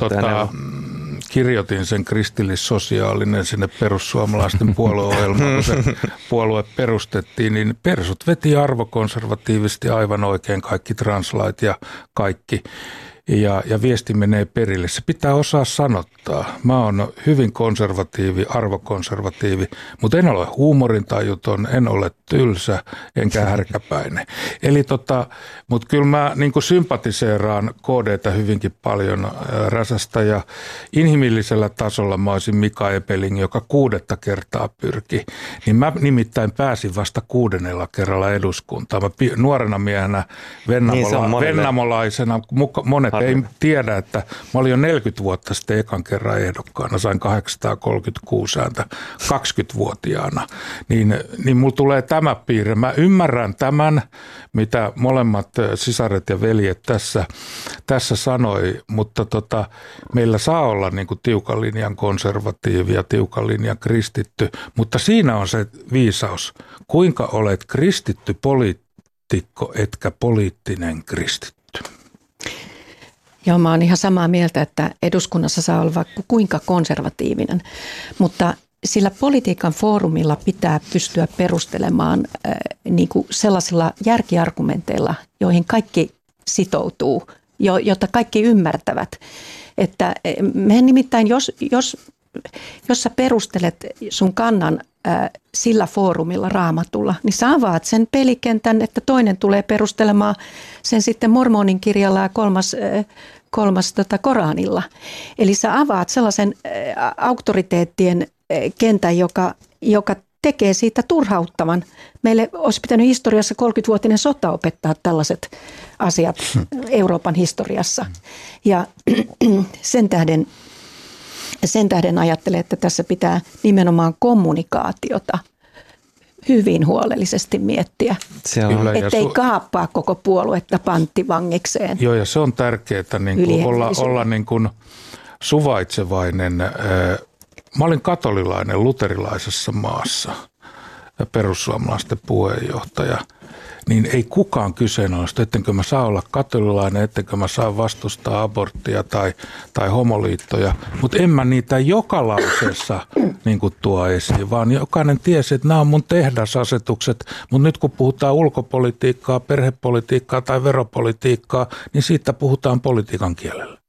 kirjoitin sen kristillissosiaalinen sinne perussuomalaisten puolueohjelmaan, kun se puolue perustettiin, niin persut veti arvokonservatiivisesti aivan oikein kaikki translait ja kaikki. Ja viesti menee perille. Se pitää osaa sanottaa. Mä oon hyvin konservatiivi, arvokonservatiivi, mutta en ole huumorintajuton, en ole tylsä, enkä härkäpäinen. Eli mutta kyllä mä niin kuin sympatiseeraan KD:tä hyvinkin paljon Räsästä ja inhimillisellä tasolla mä olisin Mika Ebeling, joka 6. kertaa pyrki. Niin mä nimittäin pääsin vasta 6. kerralla eduskuntaan. Mä nuorena miehenä vennamolaisena, monet ei tiedä, että mä olin jo 40 vuotta sitten ekan kerran ehdokkaana, sain 836 ääntä 20-vuotiaana, niin mulla tulee tämä piirre. Mä ymmärrän tämän, mitä molemmat sisaret ja veljet tässä sanoi, mutta meillä saa olla niin kuin tiukan linjan konservatiivi ja tiukan linjan kristitty, mutta siinä on se viisaus, kuinka olet kristitty poliitikko etkä poliittinen kristitty. Joo, mä oon ihan samaa mieltä, että eduskunnassa saa olla vaikka kuinka konservatiivinen, mutta sillä politiikan foorumilla pitää pystyä perustelemaan niin kuin sellaisilla järkiargumenteilla, joihin kaikki sitoutuu, jota kaikki ymmärtävät. Että me nimittäin, jos sä perustelet sun kannan sillä foorumilla Raamatulla, niin sä avaat sen pelikentän, että toinen tulee perustelemaan sen sitten mormonin kirjalla ja kolmas Koranilla. Eli sä avaat sellaisen auktoriteettien kentän, joka tekee siitä turhauttavan. Meille olisi pitänyt historiassa 30-vuotinen sota opettaa tällaiset asiat Euroopan historiassa. Ja sen tähden ajattelen, että tässä pitää nimenomaan kommunikaatiota hyvin huolellisesti miettiä, ettei kaappaa koko puoluetta panttivangikseen. Joo, ja se on tärkeää niin olla niin kuin suvaitsevainen. Mä olin katolilainen luterilaisessa maassa, perussuomalaisten puheenjohtaja, niin ei kukaan kyseenalaista, ettenkö mä saa olla katolilainen, ettenkö mä saa vastustaa aborttia tai homoliittoja, mutta en mä niitä joka lauseessa niin kuin tuo esiin, vaan jokainen tiesi, että nämä on mun tehdasasetukset, mutta nyt kun puhutaan ulkopolitiikkaa, perhepolitiikkaa tai veropolitiikkaa, niin siitä puhutaan politiikan kielellä.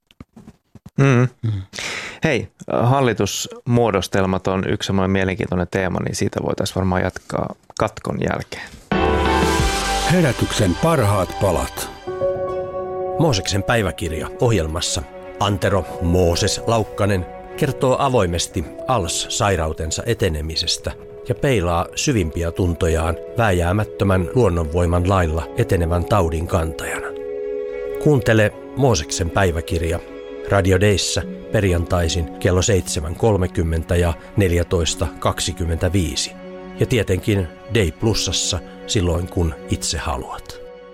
Hei, hallitusmuodostelmat on yksi semmoinen mielenkiintoinen teema, niin siitä voitaisiin varmaan jatkaa katkon jälkeen. Herätyksen parhaat palat. Mooseksen päiväkirja ohjelmassa Antero Mooses Laukkanen kertoo avoimesti ALS-sairautensa etenemisestä ja peilaa syvimpiä tuntojaan vääjäämättömän luonnonvoiman lailla etenevän taudin kantajana. Kuuntele Mooseksen päiväkirja Radio Dayssä perjantaisin kello 7.30 ja 14.25. Ja tietenkin Day Plusassa silloin, kun itse haluat.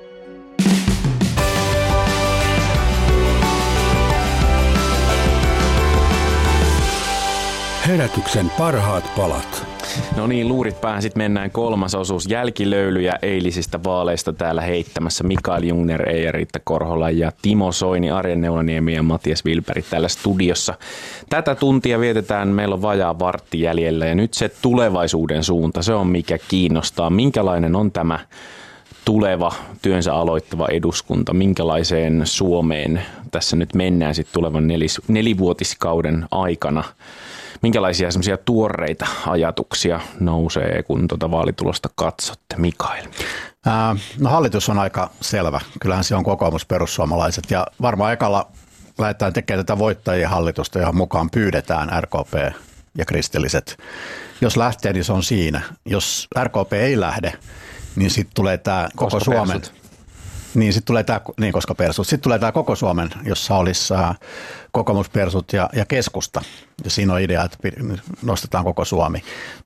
Herätyksen parhaat palat. No niin, luurit päähän. Sitten mennään kolmas osuus. Jälkilöylyjä eilisistä vaaleista täällä heittämässä Mikael Jungner, Eija Riitta Korhola ja Timo Soini, Arjen Neulaniemi ja Matias Vilperi täällä studiossa. Tätä tuntia vietetään, meillä on vajaa vartti jäljellä ja nyt se tulevaisuuden suunta, se on mikä kiinnostaa. Minkälainen on tämä tuleva työnsä aloittava eduskunta, minkälaiseen Suomeen tässä nyt mennään sitten tulevan nelivuotiskauden aikana? Minkälaisia semmoisia tuoreita ajatuksia nousee, kun tuota vaalitulosta katsotte, Mikael? No hallitus on aika selvä. Kyllähän se on kokoomus, perussuomalaiset ja varmaan ekalla lähdetään tekemään tätä voittajien hallitusta, johon mukaan pyydetään RKP ja kristilliset. Jos lähtee, niin se on siinä. Jos RKP ei lähde, niin sitten tulee tämä koko Suomen. Niin, sitten tulee tämä, koska persut. Sitten tulee tämä koko Suomen, jossa olisi kokoomuspersut ja keskusta. Ja siinä on idea, että nostetaan koko Suomi.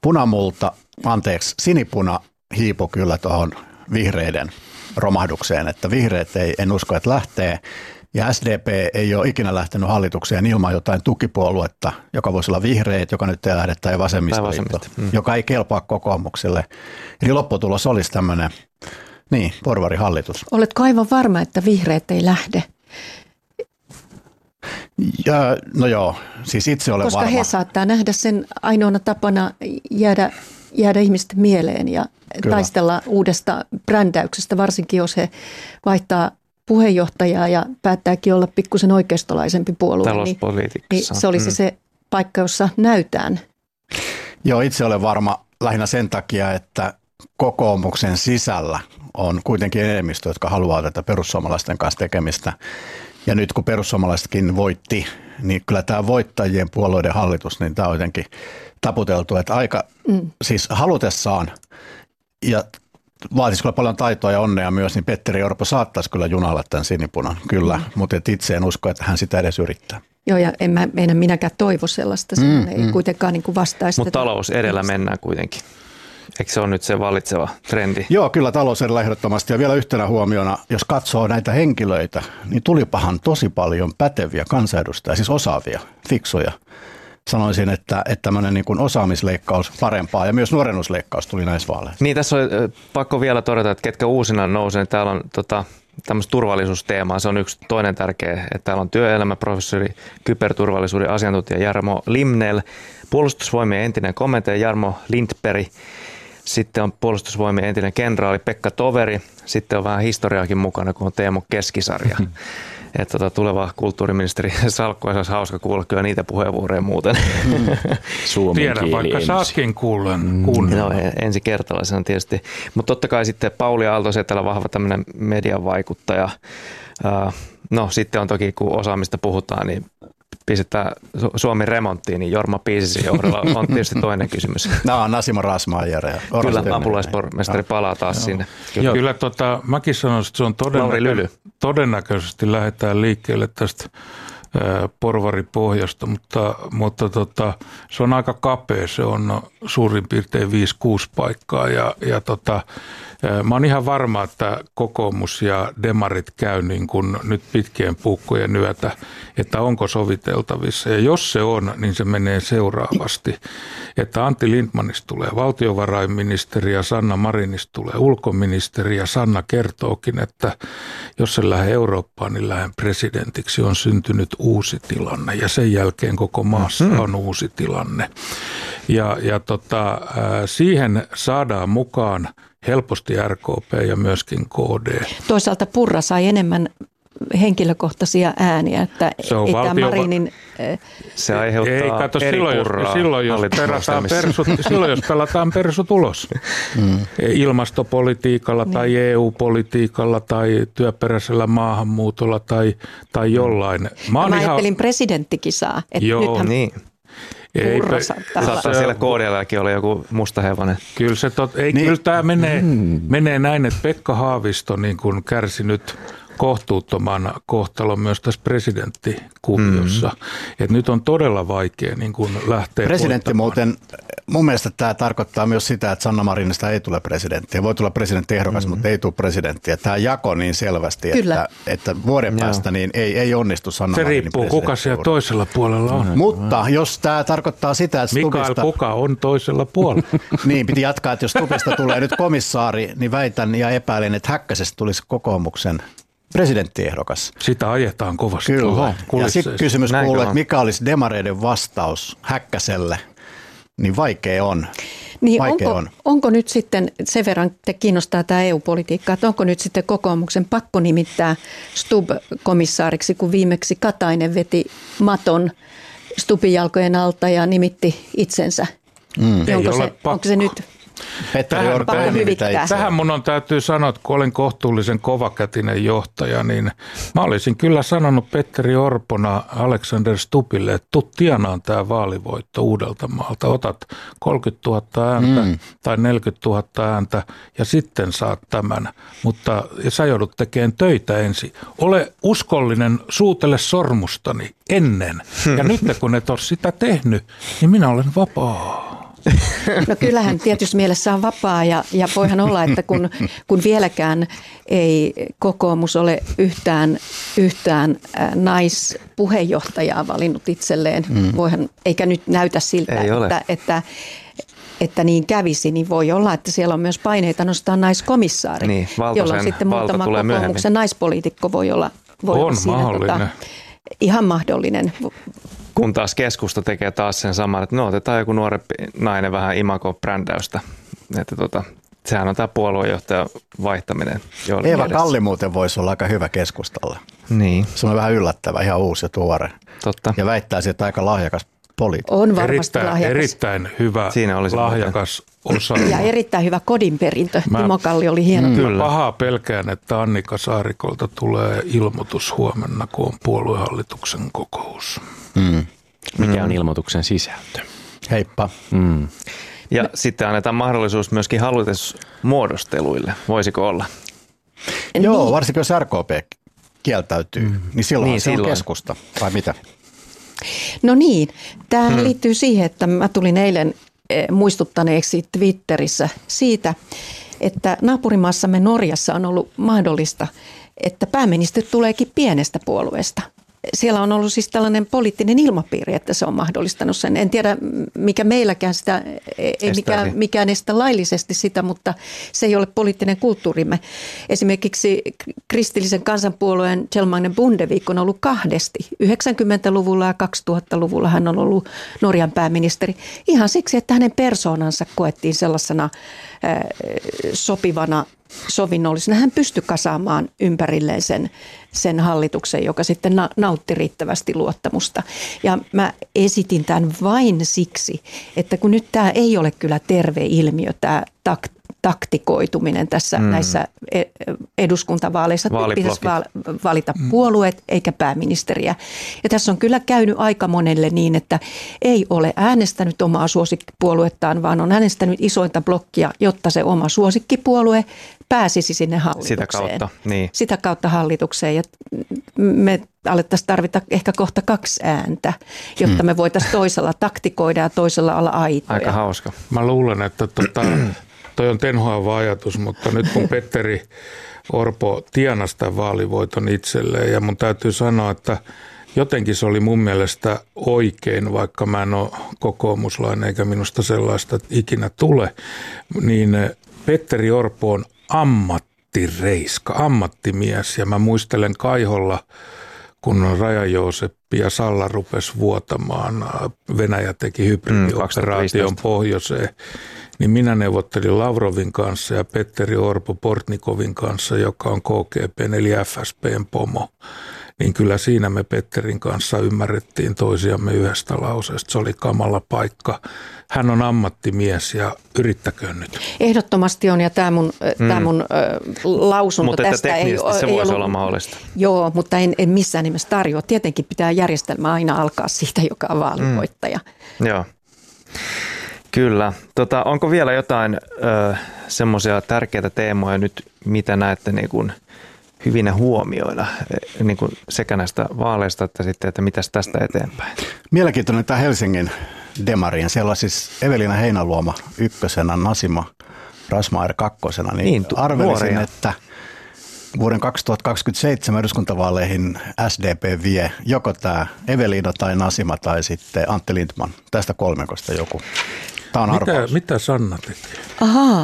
Sinipuna hiipui kyllä tuohon vihreiden romahdukseen, että vihreät en usko, että lähtee. Ja SDP ei ole ikinä lähtenyt hallitukseen ilman jotain tukipuoluetta, joka voisi olla vihreät, joka nyt ei lähde, tai vasemmistoliitto, joka ei kelpaa kokoomukselle. Eli lopputulos olisi tämmöinen, porvarihallitus. Oletko aivan varma, että vihreät ei lähde? Ja, no joo, siis itse olen Koska varma. he saattaa nähdä sen ainoana tapana jäädä ihmisten mieleen ja Kyllä. taistella uudesta brändäyksestä, varsinkin jos he vaihtaa puheenjohtajaa ja päättääkin olla pikkusen oikeistolaisempi puolue. Talouspolitiikassa. Niin se olisi se paikka, jossa näytään. Joo, itse olen varma lähinnä sen takia, että kokoomuksen sisällä on kuitenkin enemmistö, jotka haluaa tätä perussuomalaisten kanssa tekemistä. Ja nyt kun perussuomalaisetkin voitti, niin kyllä tämä voittajien puolueiden hallitus, niin tämä on jotenkin taputeltu, että aika siis halutessaan ja vaatisi kyllä paljon taitoa ja onnea myös, niin Petteri Orpo saattaisi kyllä junalla tämän sinipunan, kyllä, mutta itse en usko, että hän sitä edes yrittää. Joo, ja en minäkään toivo sellaista, se ei kuitenkaan niin kuin vastaisi. Mutta talous edellä mennään kuitenkin. Eikö se ole nyt se vallitseva trendi? Joo, kyllä talous edellä ehdottomasti. Ja vielä yhtenä huomiona, jos katsoo näitä henkilöitä, niin tulipahan tosi paljon päteviä kansanedustajia, siis osaavia, fiksuja. Sanoisin, että tämmöinen niin kuin osaamisleikkaus parempaa ja myös nuorennusleikkaus tuli näissä vaaleissa. Niin, tässä on pakko vielä todeta, että ketkä uusina nousee. Täällä on tämmöistä turvallisuusteemaa. Se on yksi toinen tärkeä. Että täällä on työelämäprofessori, kyberturvallisuuden asiantuntija Jarmo Limnell, puolustusvoimien entinen komentaja Jarmo Lindberg, sitten on puolustusvoimien entinen kenraali Pekka Toveri, sitten on vähän historiaakin mukana, kun on Teemu Keskisarja. Että tuleva kulttuuriministeri salkkua olisi hauska kuulla kyllä niitä puheenvuoroja muuten. Tiedän, vaikka saatkin kuulen. No, ensikertalaisena tietysti. Mutta totta kai sitten Pauli Aalto-Setälä, vahva tämmöinen median vaikuttaja. No sitten on toki, kun osaamista puhutaan, niin pistetään Suomi remonttiin, niin Jorma Piisisen johdolla on tietysti toinen kysymys. Nasimo Rasmajer. Kyllä, apulaispormestari palaa taas sinne. Kyllä mäkin sanoisin, että se on todennäköisesti lähdetään liikkeelle tästä porvaripohjasta, mutta se on aika kapea, se on suurin piirtein 5-6 paikkaa ja mä oon ihan varma, että kokoomus ja demarit käy niin kuin nyt pitkien puukkojen yötä, että onko soviteltavissa. Ja jos se on, niin se menee seuraavasti, että Antti Lindmanista tulee valtiovarainministeri ja Sanna Marinista tulee ulkoministeri ja Sanna kertookin, että jos se lähde Eurooppaan, niin lähden presidentiksi, on syntynyt uusi tilanne ja sen jälkeen koko maassa on uusi tilanne. Ja siihen saadaan mukaan helposti RKP ja myöskin KD. Toisaalta Purra sai enemmän henkilökohtaisia ääniä, että Marinin... Se aiheuttaa ei, kato, eri purraa. Silloin jos pelataan persut ulos. Ilmastopolitiikalla tai EU-politiikalla tai työperäisellä maahanmuutolla tai jollain. Mä ajattelin presidenttikin saa. Joo, niin. Saattaa siellä KDL:kin olla joku musta hevonen. Kyllä kyllä tämä menee näin, että Pekka Haavisto niin kuin kärsi nyt kohtuuttoman kohtalon myös tässä presidenttikuviossa. Että nyt on todella vaikea niin kuin lähteä presidentti muuten, mun mielestä tämä tarkoittaa myös sitä, että Sanna Marinista ei tule presidenttiä. Voi tulla presidenttiehdokas, mutta ei tule presidenttiä. Tämä jako niin selvästi, että vuoden päästä niin ei onnistu Sanna Marinin presidentti. Se riippuu, kuka siellä toisella puolella on. Mutta jos tämä tarkoittaa sitä, että Mikael, kuka on toisella puolella? Niin, piti jatkaa, että jos Stubista tulee nyt komissaari, niin väitän ja epäilen, että Häkkäsestä tulisi kokoomuksen presidenttiehdokas. Sitä ajetaan kovasti. Kyllä. Ja sitten kysymys kuuluu, että mikä olisi demareiden vastaus Häkkäselle, niin vaikea on. Niin onko nyt sitten, sen verran te kiinnostaa tämä EU-politiikka, että onko nyt sitten kokoomuksen pakko nimittää Stubb komissaariksi, kun viimeksi Katainen veti maton Stubbin jalkojen alta ja nimitti itsensä. Ei ole pakko. Onko se nyt Petteri Orpo ei nimittäin itse. Tähän mun täytyy sanoa, että kun olen kohtuullisen kovakätinen johtaja, niin mä olisin kyllä sanonut Petteri Orpona Alexander Stubbille, että tuu tienaan tämä vaalivoitto Uudeltamaalta. Otat 30 000 ääntä tai 40 000 ääntä ja sitten saat tämän. Mutta sä joudut tekemään töitä ensin. Ole uskollinen suutele sormustani ennen. Ja nyt kun et ole sitä tehnyt, niin minä olen vapaa. No kyllähän tietysti mielessä on vapaa ja voihan olla, että kun vieläkään ei kokoomus ole yhtään naispuheenjohtajaa valinnut itselleen, eikä nyt näytä siltä, että niin kävisi, niin voi olla, että siellä on myös paineita nostaa naiskomissaari, niin, jolloin sitten muutama kokoomuksen naispoliitikko voi olla siinä ihan mahdollinen. Kun taas keskusta tekee taas sen saman, että no otetaan joku nuorempi nainen vähän imago-brändäystä. Että sehän on tämä puoluejohtajan vaihtaminen. Eeva Kalli muuten voisi olla aika hyvä keskustalle. Niin. Se on vähän yllättävä, ihan uusi ja tuore. Totta. Ja väittäisi, että aika lahjakas poliitikko. On varmasti lahjakas. Erittäin hyvä, lahjakas osa. Ja erittäin hyvä kodinperintö. Timo Kalli oli hieno. Kyllä. Pahaa pelkään, että Annika Saarikolta tulee ilmoitus huomenna, kun on puoluehallituksen kokous. Mikä on ilmoituksen sisältö? Heippa. Ja sitten annetaan mahdollisuus myöskin hallitusmuodosteluille. Voisiko olla? Joo, varsinkin jos RKP kieltäytyy, niin silloin se on keskusta, vai mitä? No niin, tämä liittyy siihen, että mä tulin eilen muistuttaneeksi Twitterissä siitä, että naapurimaassamme Norjassa on ollut mahdollista, että pääministeri tuleekin pienestä puolueesta. Siellä on ollut siis tällainen poliittinen ilmapiiri, että se on mahdollistanut sen. En tiedä, mikä meilläkään sitä, ei mikään estä laillisesti sitä, mutta se ei ole poliittinen kulttuurimme. Esimerkiksi kristillisen kansanpuolueen Kjell-Magne Bondevik on ollut kahdesti. 90-luvulla ja 2000-luvulla hän on ollut Norjan pääministeri. Ihan siksi, että hänen persoonansa koettiin sellaisena sopivana, sovinnollisena. Hän pystyi kasaamaan ympärilleen sen hallituksen, joka sitten nautti riittävästi luottamusta. Ja mä esitin tämän vain siksi, että kun nyt tämä ei ole kyllä terve ilmiö, tämä taktikoituminen tässä näissä eduskuntavaaleissa. Pitäisi valita puolueet eikä pääministeriä. Ja tässä on kyllä käynyt aika monelle niin, että ei ole äänestänyt omaa suosikkipuoluettaan, vaan on äänestänyt isointa blokkia, jotta se oma suosikkipuolue pääsisi sinne hallitukseen. Sitä kautta hallitukseen. Ja me alettaisiin tarvita ehkä kohta 2 ääntä, jotta me voitaisiin toisella taktikoida ja toisella olla aitoja. Aika hauska. Mä luulen, että toi on tenhoava ajatus, mutta nyt kun Petteri Orpo tienasi tämän vaalivoiton itselleen ja mun täytyy sanoa, että jotenkin se oli mun mielestä oikein, vaikka mä en ole kokoomuslainen eikä minusta sellaista ikinä tule, niin Petteri Orpo on ammattimies ja mä muistelen Kaiholla, kun Raja-Jooseppi ja Salla rupesi vuotamaan, Venäjä teki hybridioperaation pohjoiseen, niin minä neuvottelin Lavrovin kanssa ja Petteri Orpo Portnikovin kanssa, joka on KGP:n eli FSP:n pomo. Niin kyllä siinä me Petterin kanssa ymmärrettiin toisiamme yhdestä lauseesta. Se oli kamala paikka. Hän on ammattimies ja yrittäköön nyt. Ehdottomasti on ja tämä mun lausunto mutta tästä ei se voisi ollut olla mahdollista. Joo, mutta en missään nimessä tarjoa. Tietenkin pitää järjestelmä aina alkaa siitä, joka on vaalivoittaja. Joo. Kyllä. Onko vielä jotain semmoisia tärkeitä teemoja nyt, mitä näette niin kuin hyvinä huomioina niin kuin sekä näistä vaaleista että sitten, että mitäs tästä eteenpäin? Mielenkiintoinen tämä Helsingin demarien. Siellä on siis Evelina Heinäluoma ykkösenä, Nasima Razmyar kakkosena. Niin arvelisin, nuoria, että vuoden 2027 eduskuntavaaleihin SDP vie joko tämä Evelina tai Nasima tai sitten Antti Lindman. Tästä kolmekosta joku. Tämä on arvaus. Mitä Sanna teki? Ahaa.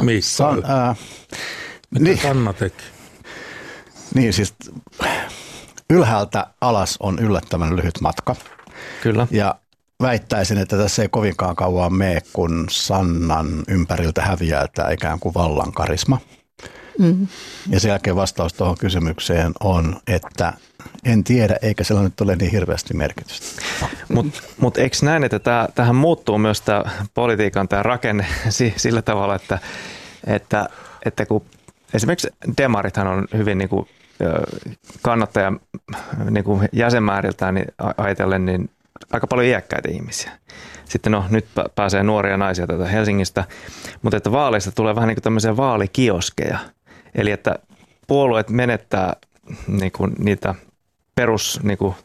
Mitä Sanna teki? Niin siis ylhäältä alas on yllättävän lyhyt matka. Kyllä. Ja väittäisin, että tässä ei kovinkaan kauan mene, kun Sannan ympäriltä häviää tämä ikään kuin vallan karisma. Ja sen jälkeen vastaus tuohon kysymykseen on, että En tiedä, eikä sillä nyt ole niin hirveästi merkitystä. Mutta eikö näin, että tähän muuttuu myös tämä politiikan tämä rakenne sillä tavalla, että kun esimerkiksi demarithan on hyvin niin kuin kannattaja niin kuin jäsenmääriltään niin ajatellen niin aika paljon iäkkäitä ihmisiä. Sitten nyt pääsee nuoria naisia tätä Helsingistä, mutta että vaaleista tulee vähän niin kuin tämmöisiä vaalikioskeja. Eli että puolueet menettää niin kuin niitä perus niin kuin,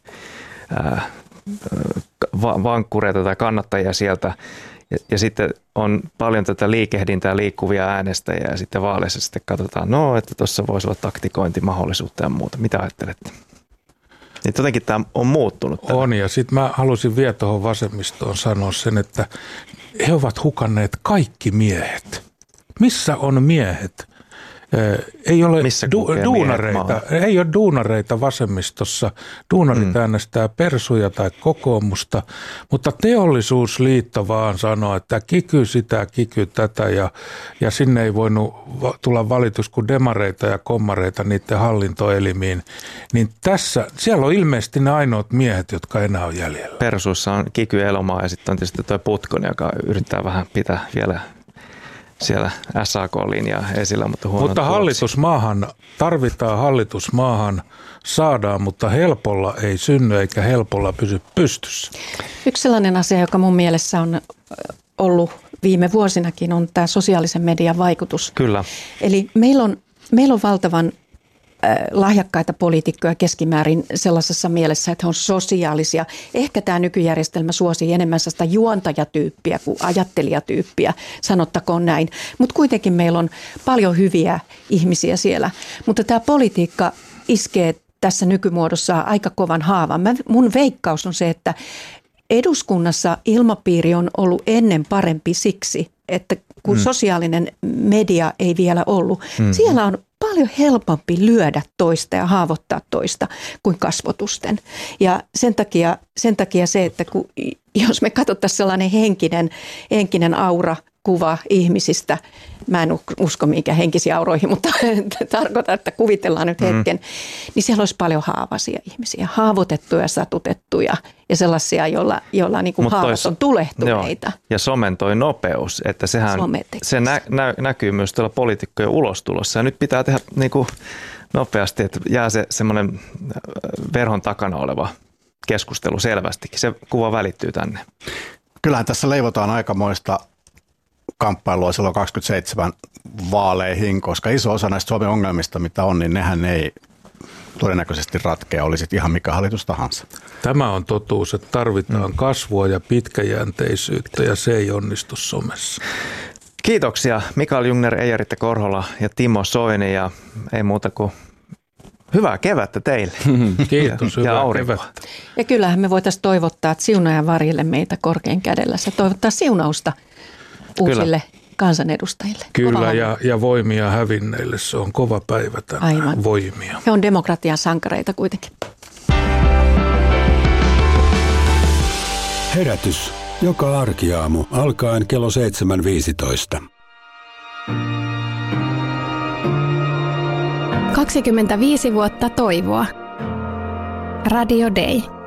vankkureita tai kannattajia sieltä. Ja sitten on paljon tätä liikehdintää, liikkuvia äänestäjiä ja sitten vaaleissa sitten katsotaan, että tuossa voisi olla taktikointimahdollisuutta ja muuta. Mitä ajattelette? Niin jotenkin tämä on muuttunut. On, ja sitten mä halusin vielä tuohon vasemmistoon sanoa sen, että he ovat hukanneet kaikki miehet. Missä on miehet? Ei ole duunareita, ei ole duunareita vasemmistossa. Duunarit äänestää persuja tai kokoomusta, mutta teollisuusliitto vaan sanoo, että kiky sitä, kiky tätä ja sinne ei voinut tulla valitus kuin demareita ja kommareita niiden hallintoelimiin. Niin siellä on ilmeisesti ne ainoat miehet, jotka enää on jäljellä. Persuissa on Kiky Elomaa ja sitten on tietysti tuo Putkonen, joka yrittää vähän pitää vielä siellä SAK-linjaa esillä, mutta hallitusmaahan, tarvitaan hallitusmaahan, saadaan, mutta helpolla ei synny eikä helpolla pysy pystyssä. Yksi sellainen asia, joka mun mielessä on ollut viime vuosinakin, on tämä sosiaalisen median vaikutus. Kyllä. Eli meillä on valtavan lahjakkaita poliitikkoja keskimäärin sellaisessa mielessä, että he on sosiaalisia. Ehkä tämä nykyjärjestelmä suosii enemmän sellaista juontajatyyppiä kuin ajattelijatyyppiä, sanottakoon näin. Mutta kuitenkin meillä on paljon hyviä ihmisiä siellä. Mutta tämä politiikka iskee tässä nykymuodossa aika kovan haavan. Mun veikkaus on se, että eduskunnassa ilmapiiri on ollut ennen parempi siksi, että kun sosiaalinen media ei vielä ollut, siellä on paljon helpompi lyödä toista ja haavoittaa toista kuin kasvotusten. Ja sen takia se, että jos me katsottaisiin sellainen henkinen aura-kuva ihmisistä, mä en usko mihinkään henkisiin auroihin, mutta tarkoitan, että kuvitellaan nyt hetken, niin siellä olisi paljon haavaisia ihmisiä, haavoitettuja, satutettuja ja sellaisia, joilla niin kuin haavat on tulehtuneita. Joo. Ja somen toi nopeus, että se näkyy myös tuolla poliitikkojen ulostulossa. Ja nyt pitää tehdä niin kuin nopeasti, että jää se semmoinen verhon takana oleva keskustelu selvästikin. Se kuva välittyy tänne. Kyllähän tässä leivotaan aikamoista kamppailua silloin 27 vaaleihin, koska iso osa näistä Suomen ongelmista, mitä on, niin nehän ei todennäköisesti ratkea, olisit ihan mikä hallitus tahansa. Tämä on totuus, että tarvitaan kasvua ja pitkäjänteisyyttä ja se ei onnistu somessa. Kiitoksia Mikael Jungner, Eija-Riitta Korhola ja Timo Soini ja ei muuta kuin hyvää kevättä teille. Kiitos, hyvää kevättä. Ja kyllähän me voitaisiin toivottaa, että siunaaja varjelle meitä korkein kädellä. Se toivottaa siunausta uusille kansanedustajille. Kyllä, ja voimia hävinneille. Se on kova päivä tänään. Aivan. Voimia. He on demokratian sankareita kuitenkin. Herätys. Joka arkiaamu alkaen kello 7.15. 25 vuotta toivoa. Radio Day.